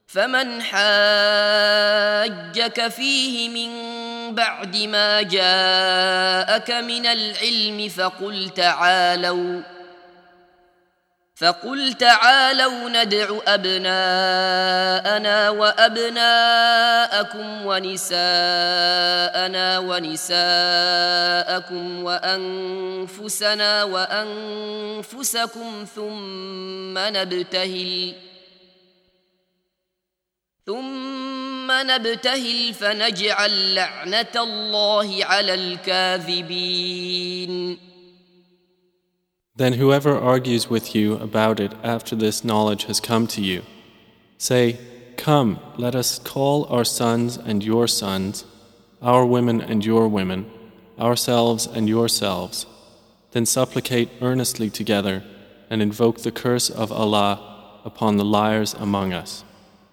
فمن حاجك فيه من بعد ما جاءك من العلم فقل تعالوا ندع أبناءنا وأبناءكم ونساءنا ونساءكم وأنفسنا وأنفسكم ثم نبتهل فنجعل لعنة الله على الكاذبين. Then whoever argues with you about it after this knowledge has come to you, say, "Come, let us call our sons and your sons, our women and your women, ourselves and yourselves, then supplicate earnestly together and invoke the curse of Allah upon the liars among us."